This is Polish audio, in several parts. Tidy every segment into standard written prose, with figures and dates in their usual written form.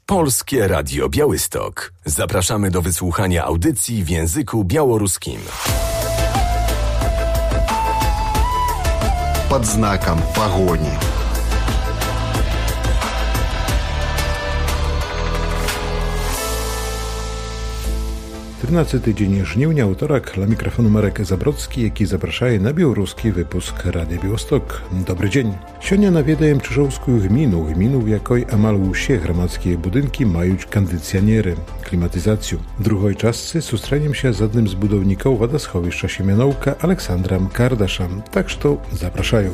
Polskie Radio Białystok. Zapraszamy do wysłuchania audycji w języku białoruskim. Pod znakiem pogoni. Тринадцатый dzień żniwnia, wtorek, dla mikrofonu Marek Zabrocki, jaki zapraszaje na białoruski wypusk Radia Białystok. Dobry dzień. Сегодня наведаем Чижовскую гміну, в якой амаль усе громадские будинки мають кондиціонери, кліматизацію. В другой частці зустрінемося з одним з будівників водосховища Семеновка Олександром Кардашем. Так що запрошую.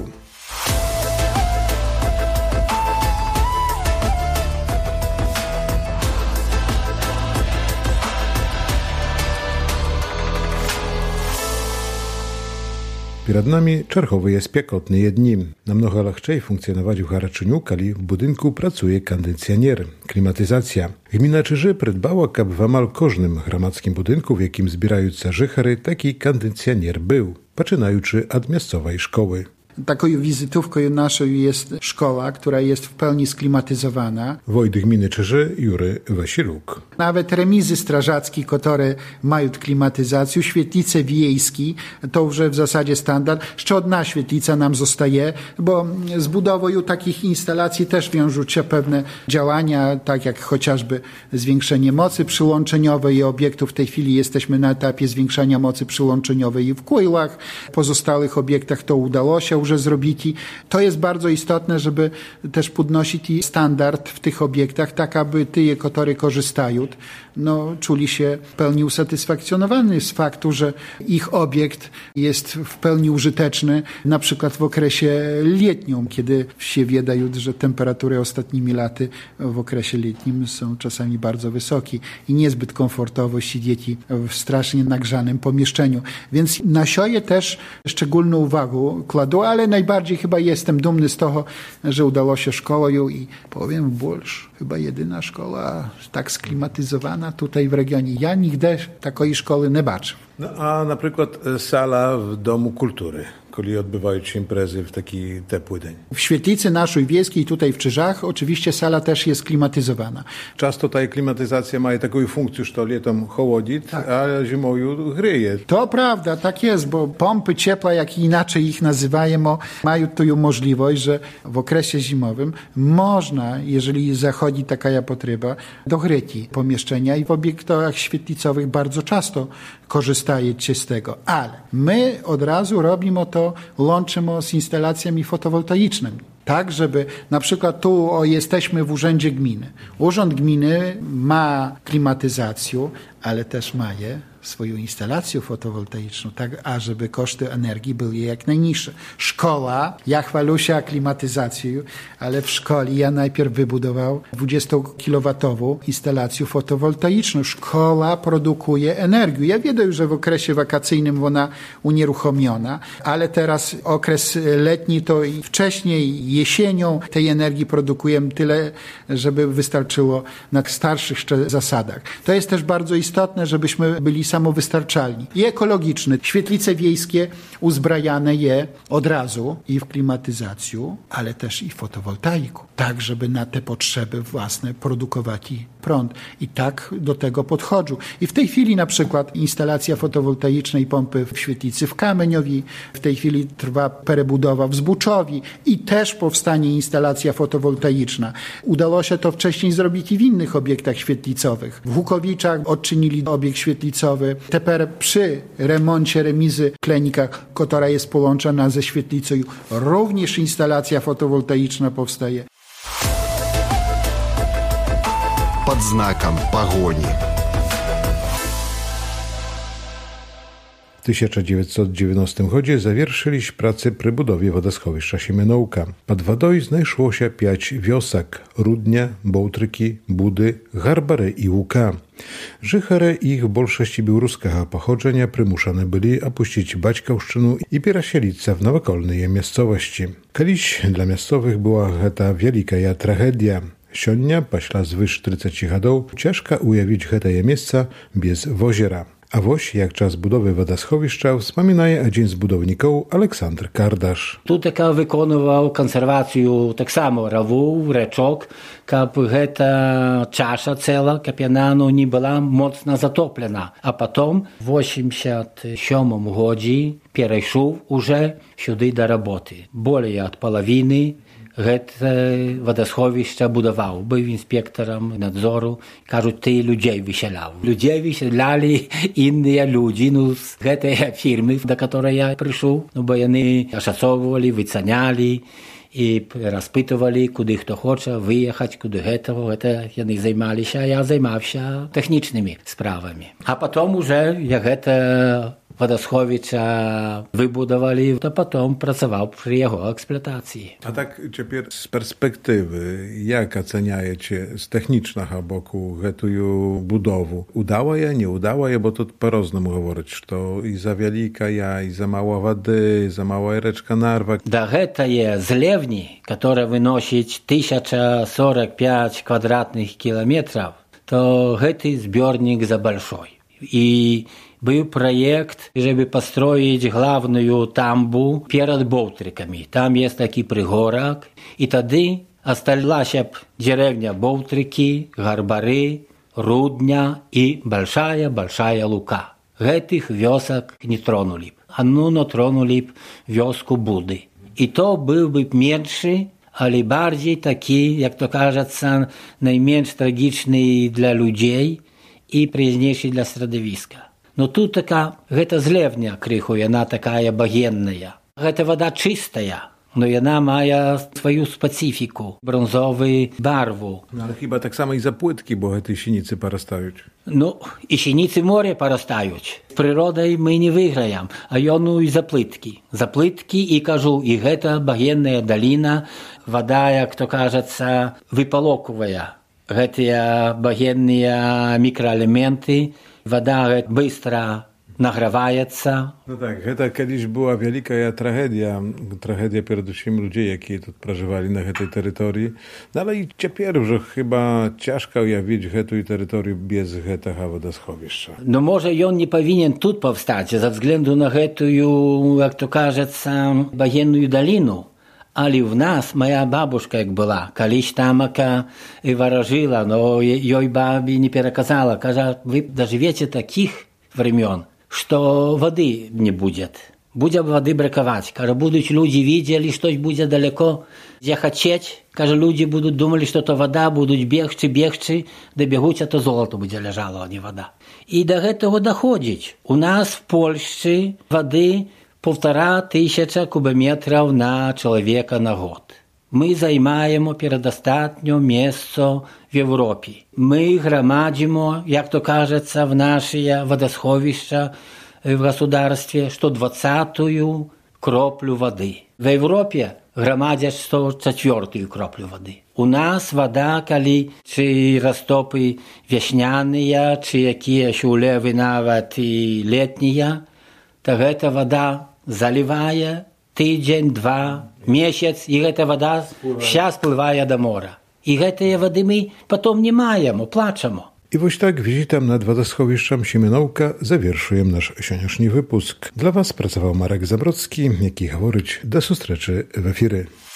Перед нами черговые спекотные дни. Намного легче функціонувати в гарячину, коли в будинку працює кондиціонер, кліматизація. Gmina Czyży придбала, каб в амаль кожним громадським будинку, в яким збираються жихари, такий кондиціонер був, починаючи від місцевої школи. Taką wizytówką naszą jest szkoła, która jest w pełni sklimatyzowana. Wojt gminy Czyży Jury Wasiluk. Nawet remizy strażackie, które mają klimatyzację, świetlice wiejskie, to już w zasadzie standard. Jeszcze jedna świetlica nam zostaje, bo z budową takich instalacji też wiążą się pewne działania, tak jak chociażby zwiększenie mocy przyłączeniowej i obiektów. W tej chwili jesteśmy na etapie zwiększania mocy przyłączeniowej i w Kujłach. W pozostałych obiektach to udało się już zrobić. To jest bardzo istotne, żeby też podnosić standard w tych obiektach, tak aby ty, które korzystają, czuli się w pełni usatysfakcjonowani z faktu, że ich obiekt jest w pełni użyteczny, na przykład w okresie letnim, kiedy się wiedają, że temperatury ostatnimi laty w okresie letnim są czasami bardzo wysokie i niezbyt komfortowo siedzieć w strasznie nagrzanym pomieszczeniu. Więc na sioje też szczególną uwagę kładę, ale najbardziej chyba jestem dumny z tego, że udało się szkołą i powiem больше, chyba jedyna szkoła tak sklimatyzowana tutaj w regionie. Ja nigdy takiej szkoły nie baczę. No a na przykład sala w Domu Kultury, kiedy odbywają się imprezy w taki ciepły dzień. W świetlicy naszej wiejskiej tutaj w Czyżach oczywiście sala też jest klimatyzowana. Często ta klimatyzacja ma taką funkcję, że latem chłodzi, tak, a zimą grzeje. To prawda, tak jest, bo pompy ciepła, jak inaczej ich nazywajemy, mają tu możliwość, że w okresie zimowym można, jeżeli zachodzi taka potrzeba, dogrzeć pomieszczenia i w obiektach świetlicowych bardzo często korzystaje się z tego. Ale my od razu robimy to, łączymy z instalacjami fotowoltaicznymi. Tak, żeby na przykład tu jesteśmy w urzędzie gminy. Urząd gminy ma klimatyzację, ale też ma swoją instalację fotowoltaiczną, tak, ażeby koszty energii były jak najniższe. Szkoła, ja chwalę się klimatyzacją, ale w szkole ja najpierw wybudował 20-kilowatową instalację fotowoltaiczną. Szkoła produkuje energię. Ja wiem, że w okresie wakacyjnym ona unieruchomiona, ale teraz okres letni to i wcześniej, jesienią tej energii produkujemy tyle, żeby wystarczyło na starszych zasadach. To jest też bardzo istotne, żebyśmy byli samowystarczalni i ekologiczny. Świetlice wiejskie uzbrajane je od razu i w klimatyzację, ale też i w fotowoltaiku, tak żeby na te potrzeby własne produkować prąd. I tak do tego podchodzą. I w tej chwili na przykład instalacja fotowoltaicznej pompy w świetlicy w Kameniowi, w tej chwili trwa perebudowa w Zbuczowi i też powstanie instalacja fotowoltaiczna. Udało się to wcześniej zrobić i w innych obiektach świetlicowych. W Hukowiczach odczynili obiekt świetlicowy. Teraz przy remoncie remizy w Klenikach, która jest połączona ze świetlicą, również instalacja fotowoltaiczna powstaje. Pod znakiem pogoni. W 1990 roku zawieszyliśmy pracę przy budowie wodoschowiska Семеновка. Pod wodą znajszło się 5 wiosek: Rudnia, Bołtryki, Budy, Garbary i Łuka. Żychary ich w większości białoruskiego pochodzenia przymuszane byli opuścić Baćkowszczynę i przesiedlić się w nawokolne miejscowości. Kiedyś dla miejscowych była to wielka tragedia. Сегодня, пошла звыш 30 годов, ciężko ujawić te miejsca bez woziera. A wось jak czas budowy wodoschowiska wspominaje один z budowników Aleksandr Kardasz. Tu taka wykonywał konserwację tak samo rawów, reczok, aby ta czasza cała, aby ona nie była mocno zatoplena. A potem w 87 roku przeszedł już сюди do roboty. Более od połowiny Гэта водосховище будував, був інспектором надзору. Кажуть, ти людей виселяв. Людей виселяли інші люди, з гэтай фірми, до якої я прийшов. Бо вони ашацовували, вицаняли і розпитували, куди хто хоче виїхати, куди гэтого. Гэта вони займалися, а я займався технічними справами. А потім уже, як гэта водосховища выбудовали, то потом працаваў при его эксплуатації. A tak цяпер z perspektywy, jak oceniacie z technicznego boku гэтую budowę? Udała je, nie udała je, bo to po-różnemu говорить, что i za wielika ja, i za mało wody, za mała reczka narwa. Да гэтае злевні, которая выносіць 1045 квадратных километров, то гэты сборник за большой. И был проект, чтобы построить главную тамбу перед Болтриками. Там есть такой пригорок. И тогда осталась деревня Болтрики, Гарбары, Рудня и большая-большая Лука. Этих вёсок не тронули. Но тронули вёску Буды. И то был бы меньше, але bardziej taki, jak to кажется, najmniej tragiczny dla ludzi i przyjemniejszy dla środowiska. No tu taka, гэта zlewnia krychu, ona taka bagienna. Гэта woda czystая, no ona ma swoją specyfikę, brązową barwę. No ale chyba tak samo i za płytki, bo te sinicy porastają. No i sinicy morze porastają. Z przyrodą my nie wygrajemy, a onu i za płytki. Za płytki i кажу, i гэта bagienna dolina, woda, jak to кажется, wypalokowa. Гэтыя багенныя мікраэлементы, вода быстро награваецца. No tak, гэта kiedyś była wielka tragedia przede wszystkim ludzi, jakie tu przeżywali na tej terytorii. No ale i teraz już chyba ciężko ujawić tę terytorię bez tego wodoschowiska. No może on nie powinien tu powstać ze względu na tę, jak to кажется, багенную долину. Але в нас моя бабушка, як була, колись тамака і ворожила, но їй бабі не переказала. Каже, ви доживете таких времен, що води не буде. Буде води бракувати. Каже, будуть люди видели, щось буде далеко захотеть. Каже, люди будуть думали, що то вода, будуть бігти, добігуть, а то золото буде лежало, а не вода. І до цього доходить. У нас в Польщі води 1500 кубометрів на чоловіка на год. Ми займаємо передостатньо місце в Європі. Ми громадимо, як то кажеться, в наші водосховища в государстві 120-ю кроплю води. В Європі громадять 104-ю кроплю води. У нас вода, коли чи розтопи весняні, чи якісь улеви навіть і літні, то эта вода заливая tydzień, 2, miesiąc i эта вода вся spływa do morza. I этой воды my potem nie mamy, płaczemy. I właśnie tak wizytem nad wodoschowiszczem Siemianowka zawierszujemy nasz dzisiejszy wypusk. Dla was pracował Marek Zabrocki, jaki mówić do sustreczy w efiry.